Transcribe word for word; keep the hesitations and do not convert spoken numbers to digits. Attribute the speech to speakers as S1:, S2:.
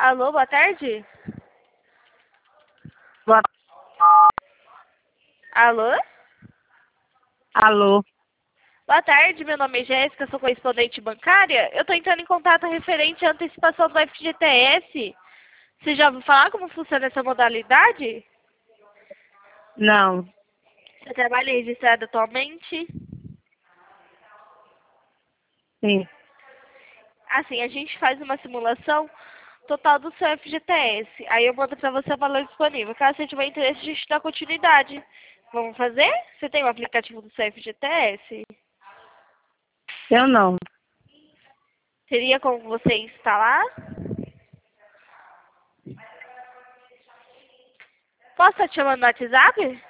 S1: Alô, boa tarde?
S2: Boa-
S1: Alô?
S2: Alô?
S1: Boa tarde, meu nome é Jéssica, sou correspondente bancária. Eu estou entrando em contato referente à antecipação do F G T S. Você já ouviu falar como funciona essa modalidade?
S2: Não.
S1: Você trabalha registrado atualmente?
S2: Sim.
S1: Assim, a gente faz uma simulação total do seu F G T S. Aí eu mando para você o valor disponível. Caso você tiver interesse, a gente dá continuidade. Vamos fazer? Você tem o aplicativo do seu F G T S?
S2: Eu não.
S1: Teria como você instalar? Posso estar te chamando no WhatsApp?